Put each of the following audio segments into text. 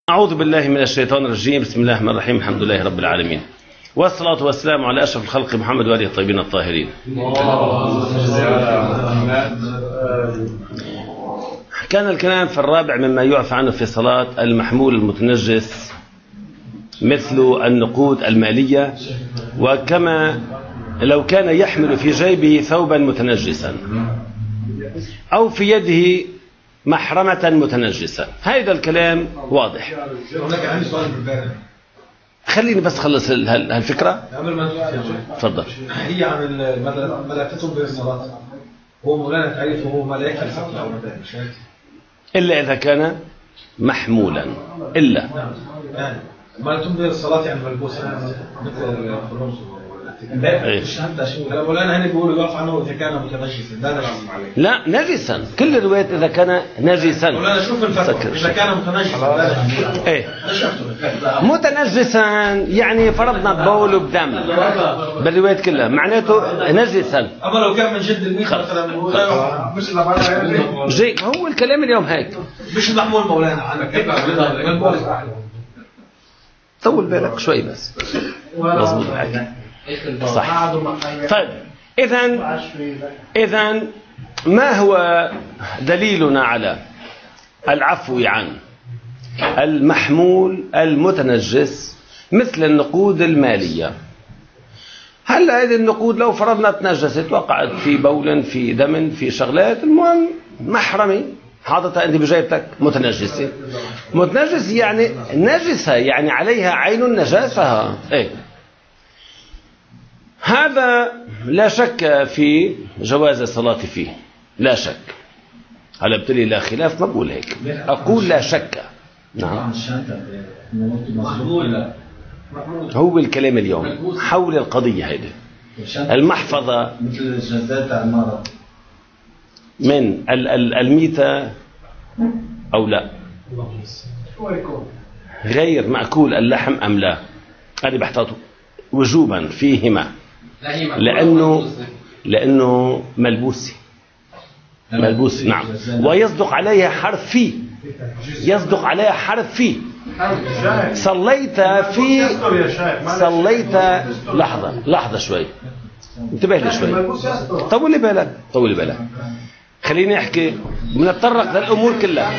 أعوذ بالله من الشيطان الرجيم. بسم الله الرحمن الرحيم. الحمد لله رب العالمين، والصلاة والسلام على أشرف الخلق محمد وآله الطيبين الطاهرين. كان الكلام في الرابع مما يعفى عنه في الصلاة المحمول المتنجس مثل النقود المالية، وكما لو كان يحمل في جيبه ثوبا متنجسا أو في يده محرمة متنجسة. هذا الكلام واضح. خليني بس خلص هالفكرة. تفضل. هي عن ملائكة بالصلاة، هو مولانا تعريفه هو ملائكة الفقر أو إلا إذا كان محمولا. إلا ملائكة بالصلاة يعني ملبوسة مثل الخروج. لا مولانا هنا بيقولوا يعفى عنه إذا كان متنجسا. لا نجسا، كل الروايات إذا كان نجسا. مولانا شوف الفرق إذا كان متنجسا. إيه متنجسا يعني فرضنا بول بدم بالروايات كلها معناته نجسا. أما لو كان من جد الميت مثلا مش جي هو الكلام اليوم هيك مش محمول مولانا عنك. طول بالك شوي بس مظبوط هيك صح. طيب إذن ما هو دليلنا على العفو عن المحمول المتنجس مثل النقود المالية؟ هلا هذه النقود لو فرضنا تنجست، وقعت في بول في دم في شغلات، المهم محرمة حاطتها انت بجيبتك متنجسة. متنجس يعني نجسة، يعني عليها عين النجاسة. ايه هذا لا شك في جواز الصلاة فيه، لا شك. هلا بتقولي لا خلاف، ما بقول هيك، أقول لا شك. نعم هو الكلام اليوم حول القضية هيدي. المحفظة مثل الجزات على المرض من الميتة أو لا، غير مأكول اللحم أم لا، هذه بحتاطه وجوبا فيهما، لأنه ملبوسي. ملبوس نعم، ويصدق عليها حرف في، يصدق عليها حرف في. صليت لحظة شوي، انتبه لي شوي، طولي بالك خليني احكي. بنتطرق للامور كلها،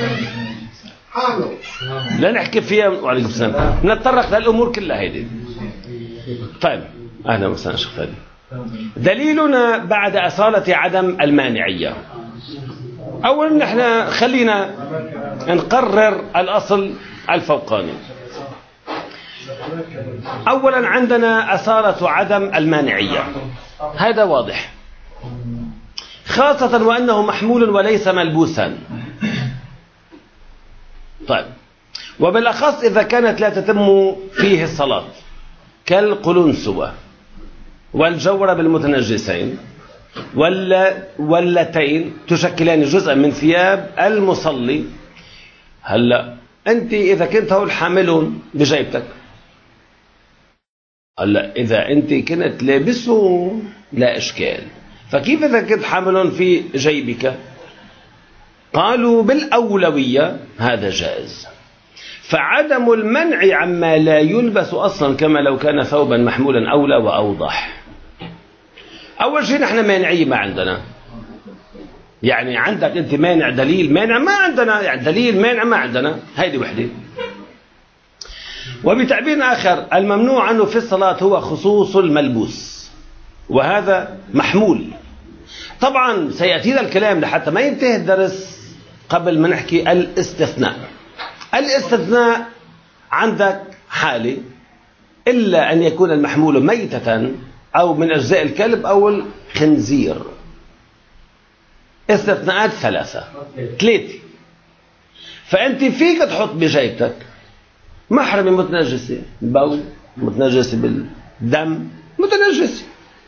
لا نحكي فيها. وعليكم السلام. بنتطرق للامور كلها هيدي. طيب اهلا وسهلا شيخ فادي. دليلنا بعد اصالة عدم المانعية. اولا نحن خلينا نقرر الاصل الفوقاني. اولا عندنا اصالة عدم المانعية، هذا واضح، خاصة وانه محمول وليس ملبوسا. طيب وبالاخص اذا كانت لا تتم فيه الصلاة كالقلنسوة والجورب المتنجسين واللتين تشكلان جزءا من ثياب المصلي. هلا انت اذا كنت هول حاملهم بجيبتك، هلا اذا انت كنت لابسه لا اشكال، فكيف اذا كنت حاملهم في جيبك؟ قالوا بالاولويه هذا جائز. فعدم المنع عما لا يلبس اصلا كما لو كان ثوبا محمولا اولى واوضح. اول شيء نحن مانعيه ما عندنا، يعني عندك انت مانع دليل مانع ما عندنا، يعني دليل مانع ما عندنا، هيدي وحده. وبتعبير آخر الممنوع عنه في الصلاة هو خصوص الملبوس، وهذا محمول. طبعا سيأتينا الكلام لحتى ما ينتهي الدرس قبل ما نحكي الاستثناء. الاستثناء عندك حالة إلا أن يكون المحمول ميتة أو من أجزاء الكلب أو الخنزير. استثناءات ثلاثة. فأنت فيك تحط بجيبتك محرمة متنجسة، بول متنجسة بالدم متنجسة،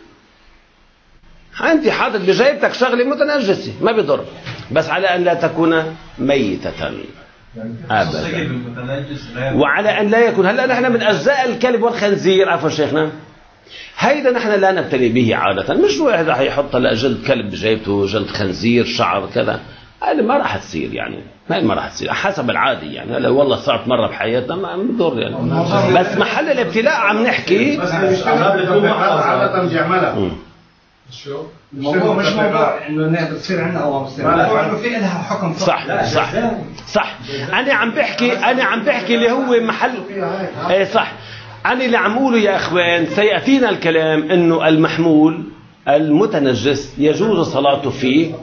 أنت حاطط بجيبتك شغلة متنجسة ما بيضر، بس على أن لا تكون ميتة أبدا، وعلى أن لا يكون. هلأ نحن من أجزاء الكلب والخنزير، عفوا شيخنا، هيدا نحن لا نبتلي به عادة. مش واحد راح يحط هلا جلد كلب بجيبته، جلد خنزير، شعر كذا، هذه ما راح تصير يعني، ما راح تصير حسب العادي يعني. لو والله صارت مرة بحياتنا ما بضر يعني. بس محل الابتلاء عم نحكي عادة بيعملها. شو؟ الموضوع مش موضوع انه بتصير عندنا او بتصير، انه في لها حكم. صح. انا عم بحكي اللي هو محل ايه صح. انا اللي عم اقوله يا اخوان سياتينا الكلام انه المحمول المتنجس يجوز صلاته فيه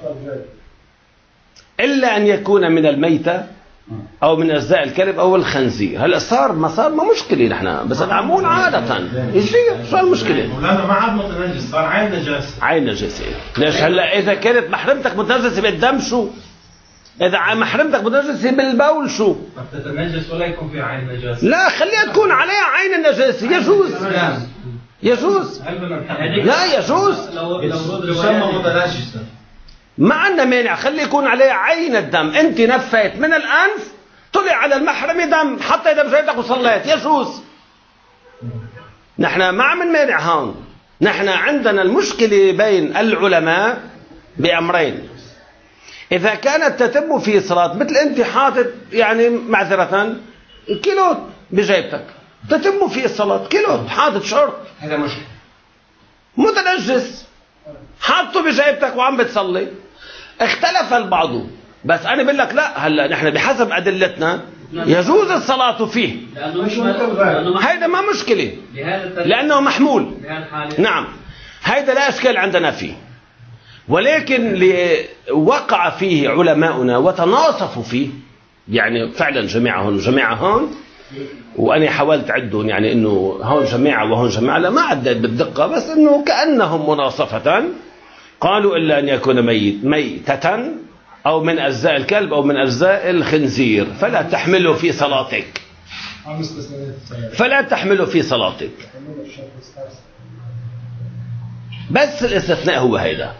الا ان يكون من الميتة او من اجزاء الكلب او الخنزير. هلا صار ما مشكله نحن، بس انا عم اقول عاده يصير شو المشكله؟ لانه ما عاد متنجس، صار عين نجاسه. ليش هلا اذا كانت محرمتك متنجسه بالدم شو؟ اذا محرمتك متنجسه بالبول شو؟ تتنجس ولا يكون في عين نجاسه. لا خليها تكون عليها عين النجاسه، يجوز. لا يجوز. يسمى متنجسا. ما عندنا مانع، خلي يكون عليه عين الدم. انت نفيت من الانف طلع على المحرم دم، حط ايدك بجيبتك وصليت، يجوز. نحن ما عم نمانع هون. نحن عندنا المشكله بين العلماء بامرين. اذا كانت تتم في صلاه، مثل انت حاطط يعني معذره كيلو بجيبتك، تتم في الصلاه كيلو حاطط شرط، هذا مشكلة. متنجس حاطه بجيبتك وعم بتصلي. اختلف البعض، بس انا بقول لك لا، هلا نحن بحسب ادلتنا يجوز الصلاه فيه، هيدا ما مشكله لانه محمول. نعم هيدا لا اشكال عندنا فيه. ولكن وقع فيه علماؤنا وتناصفوا فيه، يعني فعلا جماعه هون وانا حاولت عدهم، يعني انه هون جماعه وهون جماعه، لا ما عدت بالدقه، بس انه كانهم مناصفه. قالوا الا ان يكون ميتة او من اجزاء الكلب او من اجزاء الخنزير فلا تحمله في صلاتك. بس الاستثناء هو هيدا.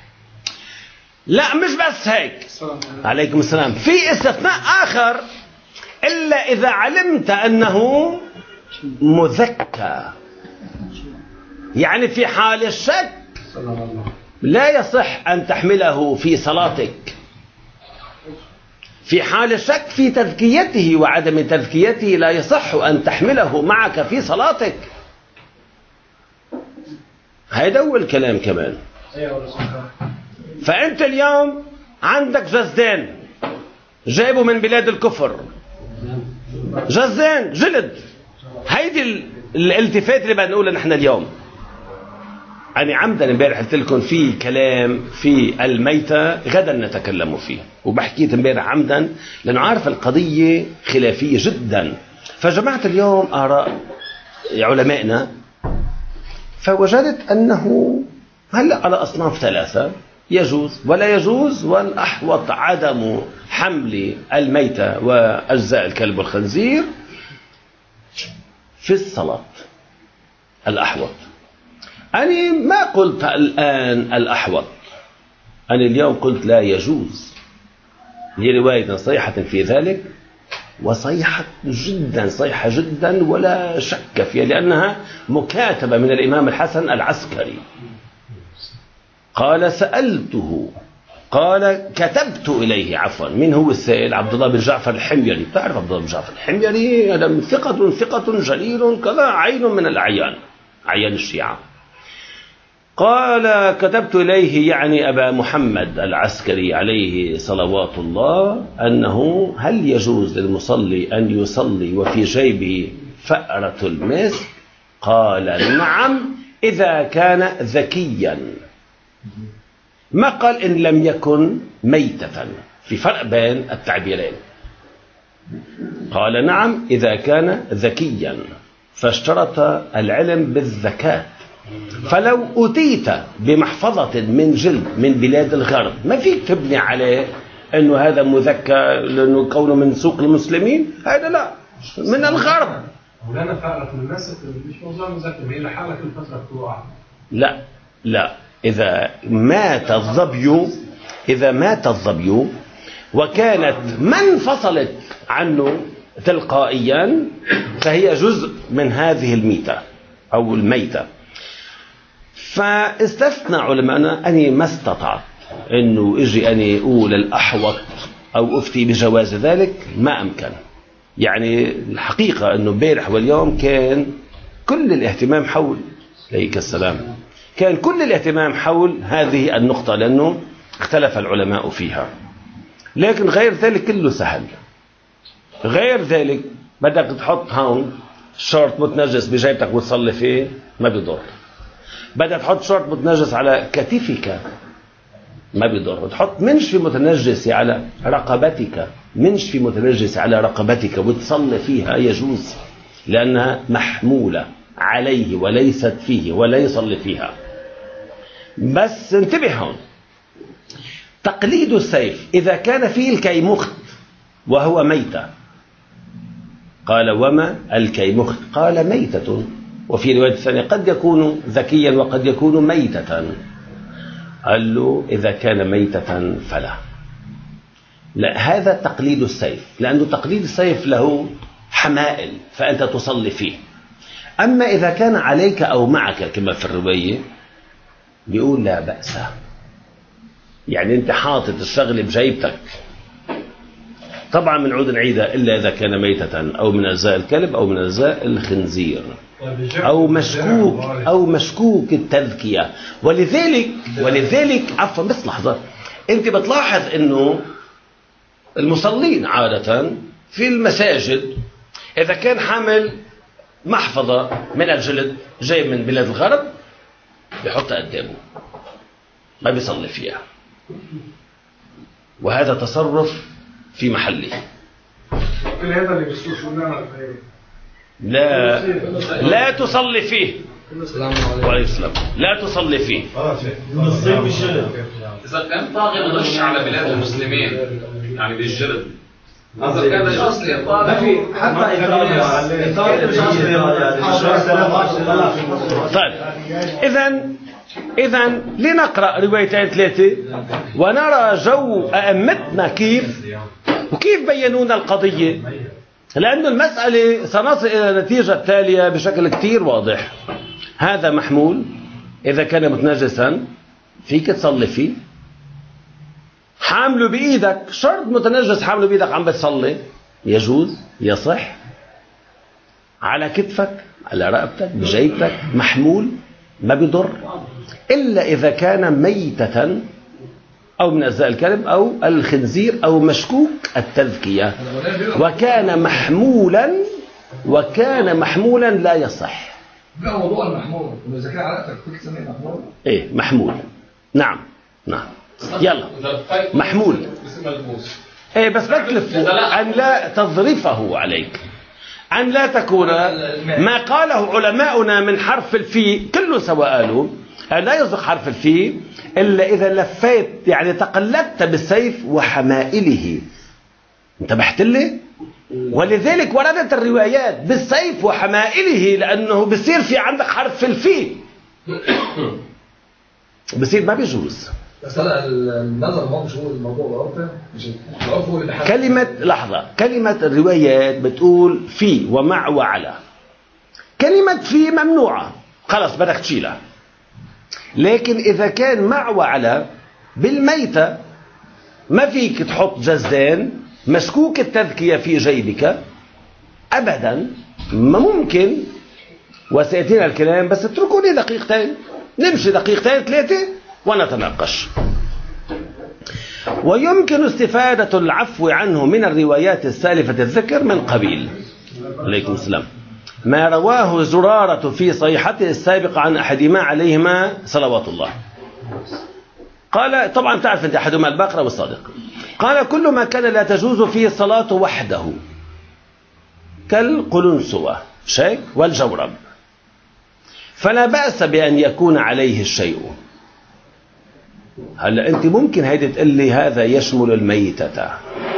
لا مش بس هيك، عليكم السلام، في استثناء آخر إلا إذا علمت أنه مذكى، يعني في حال الشك لا يصح أن تحمله في صلاتك. في حال الشك في تذكيته وعدم تذكيته لا يصح أن تحمله معك في صلاتك. هيدا هو الكلام كمان. فأنت اليوم عندك جزدان جايبه من بلاد الكفر، جزدان جلد. هيدي الالتفات اللي بنقولها نحن اليوم. أنا عمدا امبارح قلت لكم في كلام في الميتة غدا نتكلم فيه، وبحكيت امبارح عمدا لأنه عارف القضية خلافية جدا. فجمعت اليوم آراء علمائنا فوجدت أنه هلأ على أصناف ثلاثة: يجوز ولا يجوز، والأحوط عدم حمل الميتة وأجزاء الكلب والخنزير في الصلاة. الأحوط. أنا ما قلت الآن الأحوط، أنا اليوم قلت لا يجوز لرواية صيحة في ذلك، وصيحة جدا ولا شك فيها، لأنها مكاتبة من الإمام الحسن العسكري. قال سألته، قال كتبت إليه، عفوا، من هو السائل؟ عبد الله بن جعفر الحميري. تعرف عبد الله بن جعفر الحميري؟ هذا ثقة جليل كذا، عين من الأعيان، أعيان الشيعة. قال كتبت إليه، يعني أبا محمد العسكري عليه صلوات الله، أنه هل يجوز للمصلي أن يصلي وفي جيبه فأرة المسك؟ قال نعم إذا كان ذكيا. ما قال إن لم يكن ميتة، في فرق بين التعبيرين. قال نعم إذا كان ذكيا، فاشترط العلم بالذكاء. فلو أتيت بمحفظة من جلد من بلاد الغرب ما فيك تبني عليه أنه هذا مذكى لأنه كونه من سوق المسلمين، هذا لا، من الغرب. مولانا فأرة المسك مش موضوع مذكى، هي لحالة كل فترة بتوقع. لا إذا مات الظبي وكانت ما انفصلت عنه تلقائيا فهي جزء من هذه الميتة أو الميتة. فاستثنى علماءنا أني ما استطعت انه اجي اني اقول الاحوط او افتي بجواز ذلك ما امكن. يعني الحقيقة انه امبارح واليوم كان كل الاهتمام حول، عليك السلام، كان كل الاهتمام حول هذه النقطة لانه اختلف العلماء فيها. لكن غير ذلك كله سهل. غير ذلك بدك تحط هون شورت متنجس بجيبتك وتصلي فيه ما بيضر. بدك تحط شورت متنجس على كتفك ما بيضر. وتحط منشفي متنجس على رقبتك، منشفي متنجس على رقبتك وتصلي فيها يجوز، لأنها محمولة عليه وليست فيه ولا يصلي فيها. بس انتبه هون، تقليد السيف إذا كان فيه الكيمخت وهو ميتة، قال وما الكيمخت؟ قال ميتة. وفي رواية ثانية قد يكون ذكيا وقد يكون ميتة. قال له إذا كان ميتة فلا. لا، هذا تقليد السيف، لأنه تقليد السيف له حمائل فأنت تصلي فيه. أما إذا كان عليك أو معك كما في الرواية بيقول لا بأس. يعني أنت حاطط الشغل بجيبتك، طبعا من عود نعيدها إلا إذا كان ميتة أو من أجزاء الكلب أو من أجزاء الخنزير أو مشكوك التذكية. ولذلك عفوا بس لحظة، أنت بتلاحظ أنه المصلين عادة في المساجد إذا كان حامل محفظة من الجلد جاي من بلاد الغرب بيحطها قدامه ما بيصلي فيها، وهذا تصرف في محله. كل هذا اللي بيصير شو بنعمل؟ لا تصلي فيه. وعليه السلام. لا تصلي فيه. إذا كان طاغي الغش على بلاد المسلمين يعني بالجلد، هذا كان الأصل طاغي حتى طيب إذن لنقرأ روايتين ثلاثة ونرى جو أئمتنا كيف بينون القضية، لأن المسألة سنصل إلى النتيجة التالية بشكل كتير واضح. هذا محمول، إذا كان متنجسا فيك تصلي فيه. حامله بإيدك، شرط متنجس حامله بإيدك عم بتصلي يجوز يصح. على كتفك على رقبتك بجيبتك محمول ما بيضر، إلا إذا كان ميتة أو من أجزاء الكلب أو الخنزير أو مشكوك التذكية وكان محمولا لا يصح. لا موضوع المحمول إذا كان علاقتك كنت تسميه محمول. إيه محمول، نعم يلا محمول. إيه بس بتلفه أن لا تظرفه عليك، أن لا تكون ما قاله علماؤنا من حرف الفي كله سواء قالوا لا يصدق حرف الفي إلا إذا لفيت، يعني تقلدت بالسيف وحمائله. انتبهت لي؟ ولذلك وردت الروايات بالسيف وحمائله، لأنه بصير في عندك حرف الفي بصير ما بيجوز. بس هلا النظر ما مش هو الموضوع العرف كلمة الروايات بتقول في ومع وعلى. كلمة في ممنوعة خلاص بدك تشيلها. لكن إذا كان مع وعلى بالميتة ما فيك تحط جزدان مسكوك التذكية في جيبك أبدا، ما ممكن. وسيأتينا الكلام، بس اتركوا لي دقيقتين نمشي دقيقتين ثلاثة ونتناقش. ويمكن استفادة العفو عنه من الروايات السالفة الذكر من قبيل عليكم السلام ما رواه زرارة في صيحته السابقة عن أحدهما عليهما صلوات الله. قال طبعا تعرف أنت أحدهما البقرة والصادق. قال كل ما كان لا تجوز فيه الصلاة وحده كالقلنسوة شيك والجورب فلا بأس بأن يكون عليه الشيء. هلا أنت ممكن هيدي تقول لي هذا يشمل الميتة.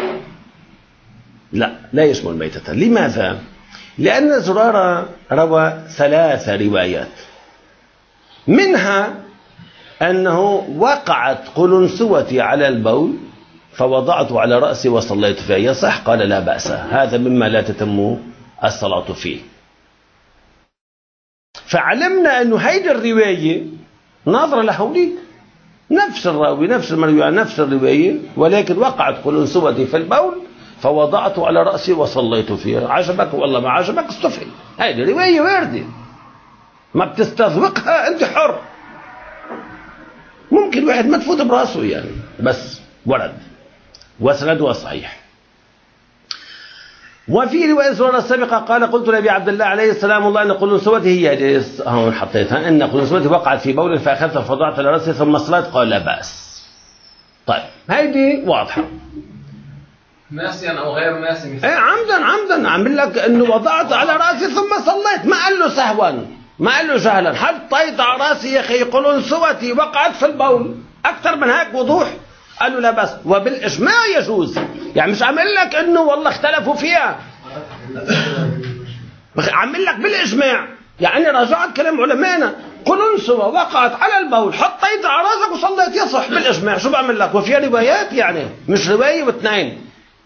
لا يشمل الميتة. لماذا؟ لأن زرارة روى 3 روايات، منها أنه وقعت قلنسوتي على البول فوضعته على رأسي وصليت فيه. يصح؟ قال لا بأس، هذا مما لا تتم الصلاة فيه. فعلمنا أنه هيدي الرواية ناظرة لهوليك، نفس الراوي نفس المروي نفس الرواية، ولكن وقعت قلنسوتي في البول فوضعته على رأسي وصليت فيه. عجبك والله ما عجبك استفهم، هذه رواية واردة ما بتستذوقها أنت حر، ممكن واحد ما تفوت براسه يعني، بس ورد وسنده صحيح. وفي رواية السورة السابقة قال قلت لأبي عبد الله عليه السلام الله أن قلنسوتي هي هون حطيتها أن قلنسوتي وقعت في بول فأخذتها فوضعت على رأسي ثم صليت، قال لا بأس. طيب هيدي واضحة، ناسيا او غير ناسي. ايه عمدا عامل لك انه وضعت على راسي ثم صليت، ما قال له سهوا ما قال له جهلا، حطيت على راسي يا اخي قلنسوتي وقعت في البول، اكثر من هيك وضوح. قال له لا بس، وبالاجماع يجوز، يعني مش عامل لك انه والله اختلفوا فيها، عامل لك بالاجماع، يعني راجعت كلام علمائنا، قلنسوة وقعت على البول حطيت على راسك وصليت يصح بالاجماع. شو بعمل لك؟ وفيها روايات يعني مش روايه واثنين.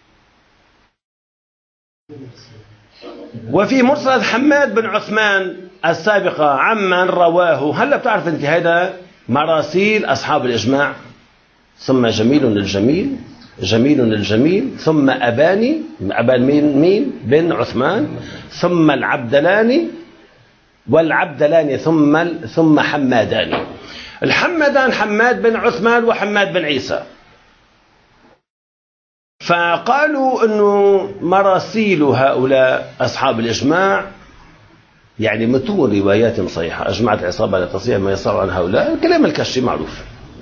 وفي مرسل حماد بن عثمان السابقة عمن رواه، هلا بتعرف انت هذا مراسيل أصحاب الإجماع، ثم جميل الجميل، جميل الجميل، ثم أبان مين بن عثمان، ثم العبدلاني، والعبدلاني ثم حمادان. الحمدان حماد بن عثمان وحماد بن عيسى. فقالوا أنه مراسيل هؤلاء أصحاب الإجماع يعني متون روايات صحيحة، أجمعت العصابة على تصحيح ما يصار عن هؤلاء، الكلام الكشي معروف.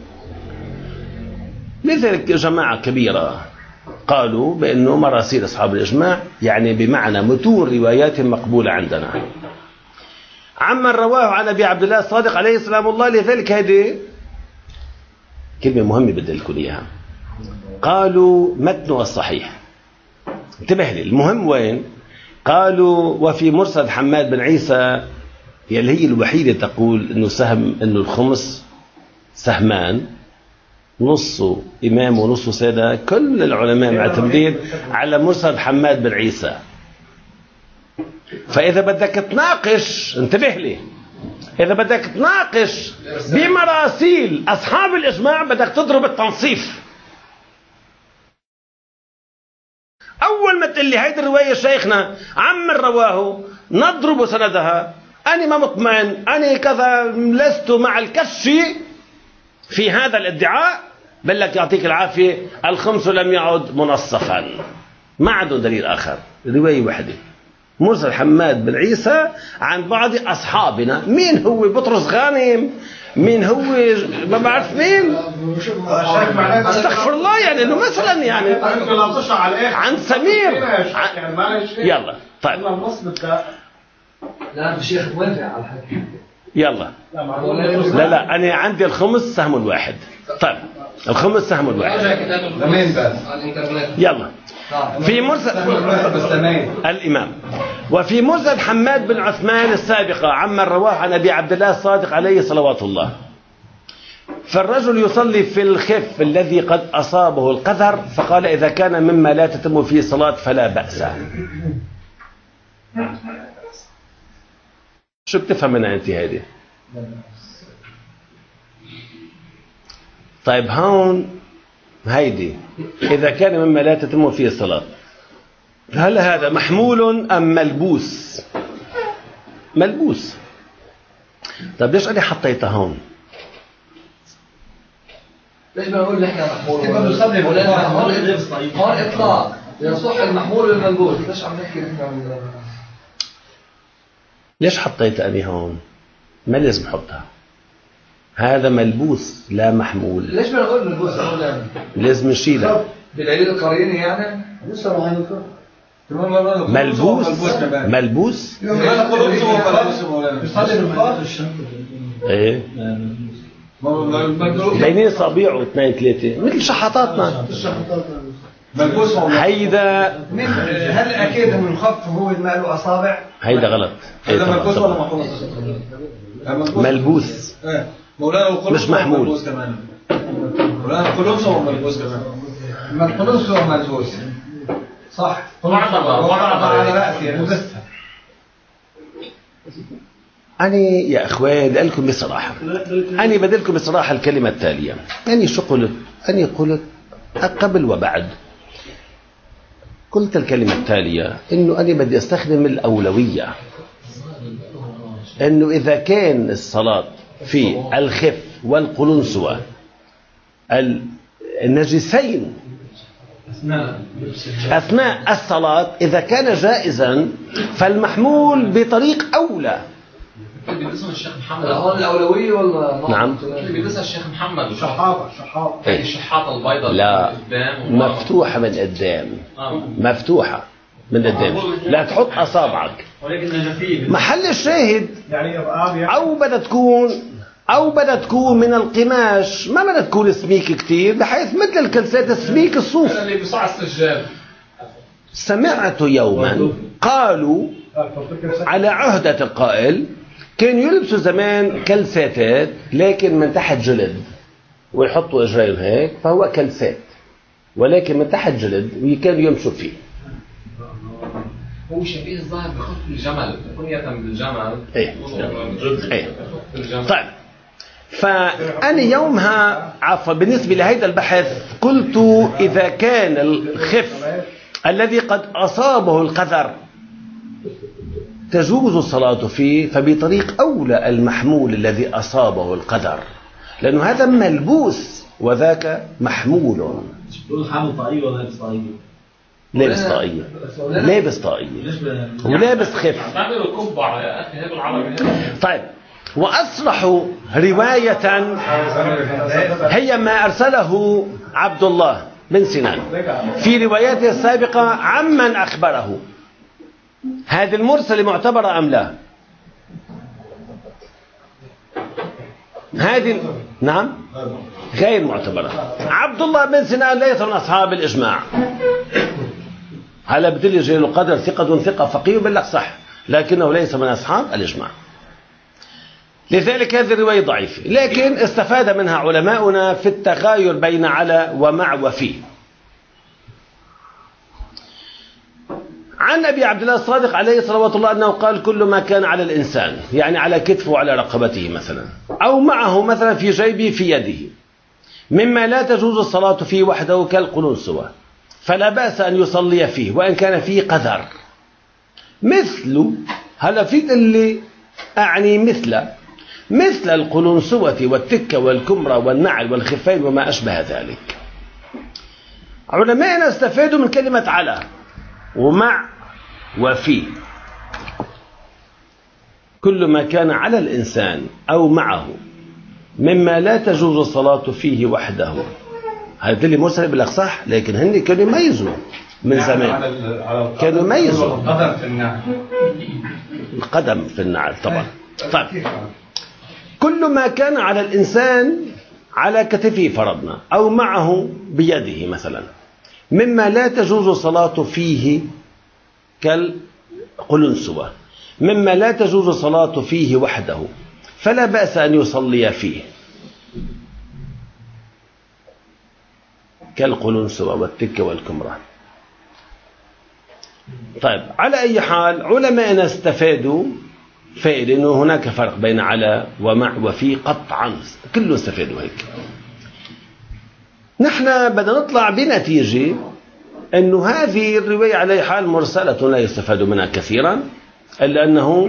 لذلك جماعة كبيرة قالوا بأنه مراسيل أصحاب الإجماع يعني بمعنى متون روايات مقبولة عندنا عمن رواه عن أبي عبد الله الصادق عليه السلام الله. لذلك هذه كلمة مهمة بدي لكم إياها، قالوا متن الصحيح، انتبه لي المهم وين. قالوا وفي مرسل حماد بن عيسى يلي هي الوحيدة تقول انه الخمس سهمان، نصه امام ونصه سادة، كل العلماء معتمدين على مرسل حماد بن عيسى. فاذا بدك تناقش، انتبه لي، اذا بدك تناقش بمراسيل اصحاب الاجماع بدك تضرب التنصيف. أول ما تقول لي هيدي الرواية شيخنا عمن رواه نضرب سندها، أنا ما مطمئن، أنا كذا لست مع الكشف في هذا الادعاء، بل لك يعطيك العافية الخمس لم يعد منصفا، ما عنده دليل آخر، رواية واحدة مرسل حماد بن عيسى عن بعض أصحابنا. مين هو؟ بطرس غانم، مين هو؟ ما بعرف مين، استغفر الله، يعني انه مثلا يعني عن سمير يلا طيب لا الشيخ موافق على الحكي، يلا لا انا عندي الخمس سهم واحد. طيب الخمس سهم واحد زمان بس على الانترنت. يلا في مرسل الإمام. وفي مرسل حماد بن عثمان السابقة عمن رواه عن أبي عبد الله الصادق عليه صلوات الله، فالرجل يصلي في الخف الذي قد أصابه القذر، فقال إذا كان مما لا تتم فيه صلاة فلا بأس. شو بتفهم منها أنت هذه؟ طيب هون هيدي إذا كان مما لا تتم فيه الصلاة، هل هذا محمول أم ملبوس؟ ملبوس. طيب ليش أنا حطيتها هون؟ ليش ما نقول نحن محمول؟ هون إطلاق يصح المحمول والملبوس، ليش عم نحكي نحن؟ ليش حطيتها أنا هون؟ ما لازم حطها، هذا ملبوس لا محمول. ليش ما نقول ملبوس؟ لازم نشيلها بدليل القرينة يعني؟ ملبوس ملبوس ايه بينين صابيعه اثنين ثلاثة مثل شحطاتنا هيدا. هل أكيد من الخف هو اللي ما له أصابع؟ هيدا غلط. هذا ملبوس ولا محفوظ؟ ملبوس مش محمول. مولانا القلوبس هو ملبوس كمان. القلوبس هو ملبوس صح. وضع على رأسي لبستها. أنا يا إخوان لكم بصراحة، أنا بدلكم بصراحة الكلمة التالية. أنا شو قلت؟ أنا قلت قبل وبعد قلت الكلمة التالية، إنه أنا بدي أستخدم الأولوية، إنه إذا كان الصلاة في الخف والقلنسوة النجسين أثناء الصلاة، إذا كان جائزا فالمحمول بطريق أولى. اللي بيدرسها الشيخ محمد هون الأولوية ولا نعم. اللي بيدرسها الشيخ محمد شحاطة هي الشحاطة البيضاء لا، قدام مفتوحة من قدام، مفتوحة من قدام، لا تحط أصابعك. محل الشاهد يعني أو بدها تكون من القماش، ما بدها تكون سميك كتير بحيث مثل الكلسات السميك الصوف. اللي بيصع السجاد. سمعت يوما قالوا على عهدة القائل كانوا يلبسوا زمان كلساتات لكن من تحت جلد ويحطوا اجريهم هيك، فهو كلسات ولكن من تحت جلد وكانوا يمشوا فيه. هو شبيه الظاهر بخف الجمل، كنية بالجمل. ايه ايه. الجمل. طيب، فأنا يومها عفوا بالنسبة لهذا البحث قلت إذا كان الخف الذي قد أصابه القذر تجوز الصلاة فيه، فبطريق أولى المحمول الذي أصابه القذر، لأنه هذا ملبوس وذاك محمول. حامل طاقية ولا لابس طاقية؟ لابس طاقية، لابس طاقية ولابس خف. بعملوا كبع يا أخي، هذا العربي. طيب، وأصرح رواية هي ما أرسله عبد الله بن سنان في رواياته السابقة عمن أخبره. هذه المرسل معتبرة أم لا؟ هذه نعم غير معتبرة. عبد الله بن سنان ليس من أصحاب الإجماع. هلا بدل جليل القدر ثقة فقيه بالله صح، لكنه ليس من أصحاب الإجماع. لذلك هذه الرواية ضعيفة، لكن استفاد منها علماؤنا في التغاير بين على ومع وفي. عن أبي عبد الله الصادق عليه صلوات الله أنه قال كل ما كان على الإنسان، يعني على كتفه وعلى رقبته مثلا، أو معه مثلا في جيبه في يده، مما لا تجوز الصلاة فيه وحده كالقلنسوة، فلا بأس أن يصلي فيه وإن كان فيه قذر. مثل هلا في اللي أعني مثل القلنسوة والتكة والكمرة والنعل والخفين وما أشبه ذلك. علماءنا استفادوا من كلمة على ومع وفي. كل ما كان على الإنسان أو معه مما لا تجوز الصلاة فيه وحده. هذا اللي مرسل بالله صح، لكن هن كانوا يميزوا من زمان، كانوا يميزوا القدم في النعل طبعا. طيب، كل ما كان على الإنسان على كتفه فرضنا أو معه بيده مثلا مما لا تجوز الصلاة فيه كالقلنسوة، مما لا تجوز الصلاة فيه وحده، فلا بأس أن يصلي فيه كالقلنسوة والتكة والكمرة. طيب، على أي حال علماءنا استفادوا فائدة أنه هناك فرق بين على ومع وفي قطعا، كله استفادوا هيك. نحن بدنا نطلع بنتيجة أنه هذه الرواية على أي حال مرسلة لا يستفاد منها كثيرا، إلا أنه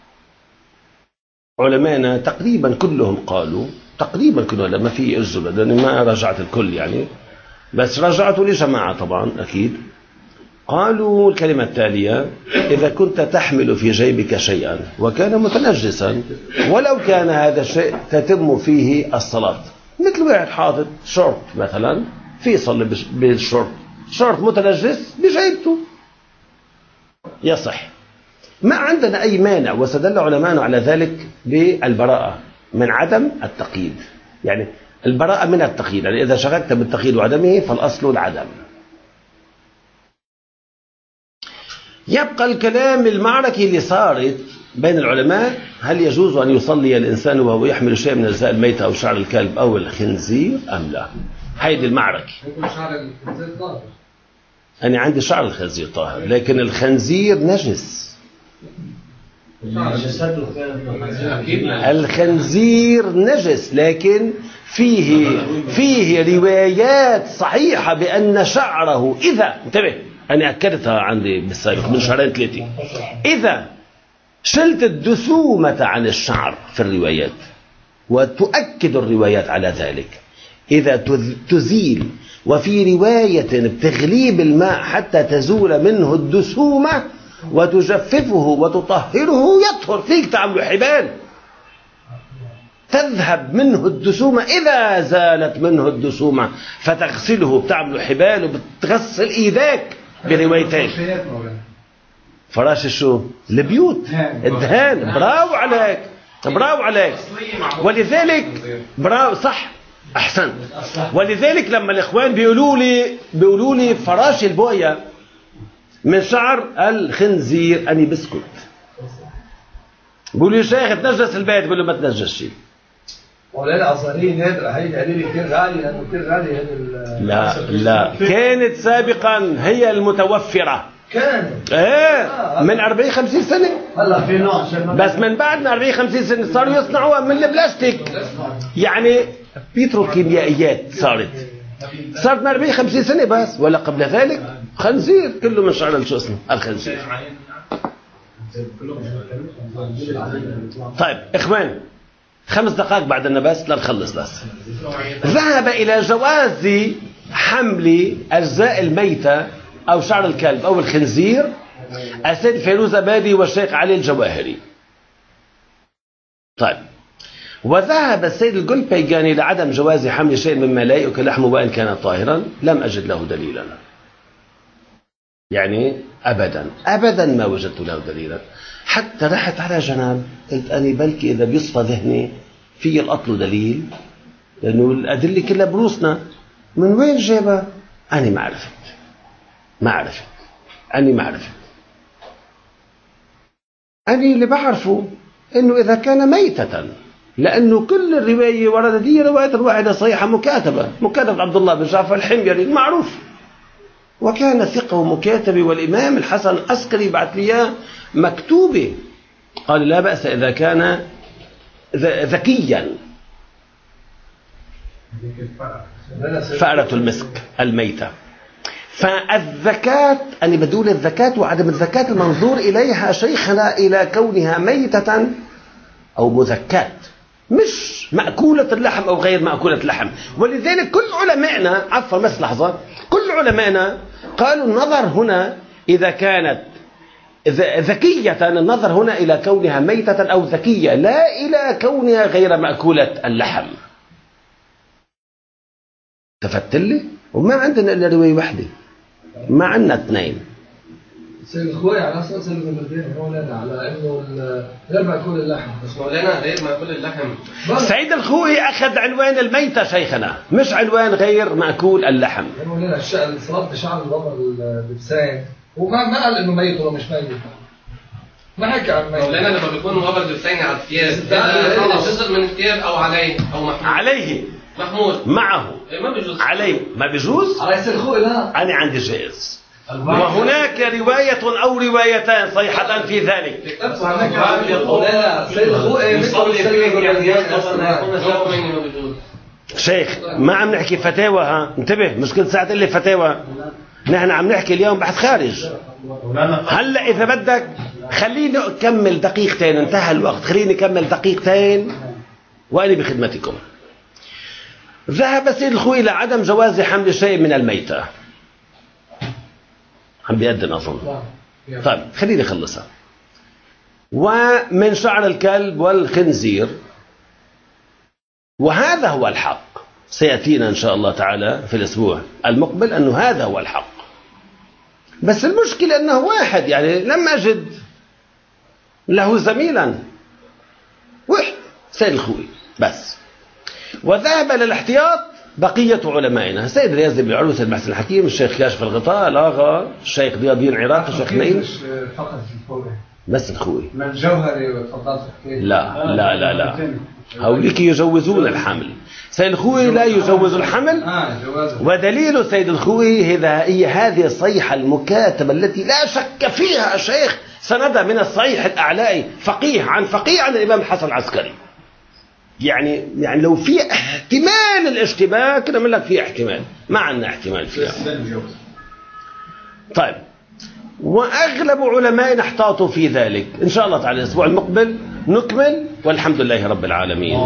علماءنا تقريبا كلهم قالوا، تقريبا كلهم لما في الزبدة، لأني ما رجعت الكل يعني، بس رجعته لجماعة طبعا أكيد، قالوا الكلمة التالية: إذا كنت تحمل في جيبك شيئا وكان متنجسا ولو كان هذا الشيء تتم فيه الصلاة، مثل واحد حاطط شورت مثلا في يصلي بالشورت، شورت متنجس بجيبته يصح، ما عندنا أي مانع. واستدل علماءنا على ذلك بالبراءة من عدم التقييد، يعني البراءة من التقييد، يعني إذا شغلت بالتقييد وعدمه فالأصل العدم. يبقى الكلام المعركي اللي صارت بين العلماء: هل يجوز أن يصلي الإنسان وهو يحمل شيء من أجزاء الميتة أو شعر الكلب أو الخنزير أم لا؟ هيدي المعركة. شعر الخنزير طاهر. أنا عندي شعر الخنزير طاهر، لكن الخنزير نجس، جسده كان الخنزير نجس، لكن فيه روايات صحيحة بأن شعره إذا انتبه، أنا أكدتها عندي بالسابق من شهرين ثلاثة، إذا شلت الدسومة عن الشعر في الروايات، وتؤكد الروايات على ذلك، إذا تزيل وفي رواية بتغليب الماء حتى تزول منه الدسومة وتجففه وتطهره يطهر، فيك تعمل حبال تذهب منه الدسومة. إذا زالت منه الدسومة فتغسله، بتعمل حبال وبتغسل إيديك بروايتين. فراش شو؟ البيوت، الدهان. براو عليك، براو عليك. ولذلك براو صح، أحسن. ولذلك لما الإخوان بيقولوا لي فراش البوية من شعر الخنزير، أني بسكت. بيقولوا يا شيخ تنجس البيت، بيقول له ما تنجسش. ولا أصلين نادرة، هي دليل كتير غالي، لأنه كتير غالي هذا. لا كانت سابقا هي المتوفرة، كانت من 40-50 سنة. هلا في نوع بس من بعد من 40-50 سنة صاروا يصنعوها من البلاستيك، يعني بيتروكيميائيات صارت من 40-50 سنة بس. ولا قبل ذلك خنزير كله من شعر شو اسمه الخنزير. طيب إخوان 5 دقائق بعد النباس لنخلص بس. ذهب إلى جواز حمل أجزاء الميتة أو شعر الكلب أو الخنزير السيد فيروز أبادي والشيخ علي الجواهري. طيب، وذهب السيد القلبيجاني لعدم جواز حمل شيء مما لا يؤكل لحمه وإن كان طاهرا. لم أجد له دليلا، يعني أبدا ما وجدت له دليلا. حتى رحت على جناب قلت أني بلكي إذا بيصفى ذهني في الأطل دليل، لأنه الأدلة كلها بروسنا. من وين جابها؟ أنا ما عرفت. أنا اللي بعرفه إنه إذا كان ميتة، لأنه كل الرواية ورد دي رواية واحدة صحيحة مكاتبة عبد الله بن جعفر الحميري المعروف، وكان ثقة ومكاتبة. والإمام الحسن العسكري بعث لي مكتوبة، قال لا بأس إذا كان ذكيا. فأرة المسك الميتة. فالذكاة، أنا بدون الذكاة وعدم الذكاة المنظور إليها شيخنا إلى كونها ميتة أو مذكاة، مش مأكولة اللحم أو غير مأكولة اللحم. ولذلك كل علمائنا، عفوا بس لحظة، كل علمائنا قالوا النظر هنا إذا كانت ذكية، النظر هنا إلى كونها ميتة أو ذكية، لا إلى كونها غير مأكولة اللحم. تفتلي؟ وما عندنا إلا رواية واحدة، ما عندنا 2. سيد الخوي على أساس المدينة مولانا على إنه غير مأكول اللحم. بس مولانا غير مأكول اللحم. سيد الخوي أخذ عنوان الميتة شيخنا، مش عنوان غير مأكول اللحم. مولانا الصلاة بشعر الضمر اللبسان، وما قال إنه ميت ولا مش ميت، ما حكى عن ميت. مولانا لما بيكون غبر اللبسين على الثياب، جزء من الثياب أو عليه أو محمول. عليه محمول معه، ما بيجوز عليه ما بيجوز. على سيد الخوي لا، أنا عندي جائز، وهناك رواية أو روايتان صحيحة في ذلك. مولانا سيد الخوي شيخ ما عم نحكي فتاوى، ها انتبه، مش كل ساعة اللي فتاوى. نحن عم نحكي اليوم بحث خارج. هلا إذا بدك خليني أكمل دقيقتين، انتهى الوقت، خليني أكمل دقيقتين وأنا بخدمتكم. ذهب سيد الخوي إلى عدم جواز حمل شيء من الميتة. عم بيأذن أظن. طيب خليني أخلصها. ومن شعر الكلب والخنزير، وهذا هو الحق. سيأتينا إن شاء الله تعالى في الأسبوع المقبل أنه هذا هو الحق. بس المشكلة أنه واحد، يعني لم أجد له زميلا، واحد سيد الخوي بس. وذهب للاحتياط بقية علمائنا، السيد رياض بن عروس، المحسن الحكيم، الشيخ كاشف الغطاء، الآغا، الشيخ ضياء الدين عراقي، الشيخ نعيم. فقط في الفورة بس الخوي. من الجوهري وتفضلت تحكي. لا هؤلاء يجوزون الحمل. سيد الخوي لا يجوز الحمل. ودليل سيد الخوي هي هذه الصيحة المكاتبة التي لا شك فيها الشيخ سندها من الصحيح الأعلائي فقيه عن الإمام الحسن العسكري. يعني لو في احتمال الاشتباه كده من لك في احتمال، ما عندنا احتمال فيها. طيب، وأغلب علمائنا احتاطوا في ذلك. إن شاء الله تعالى الأسبوع المقبل نكمل، والحمد لله رب العالمين.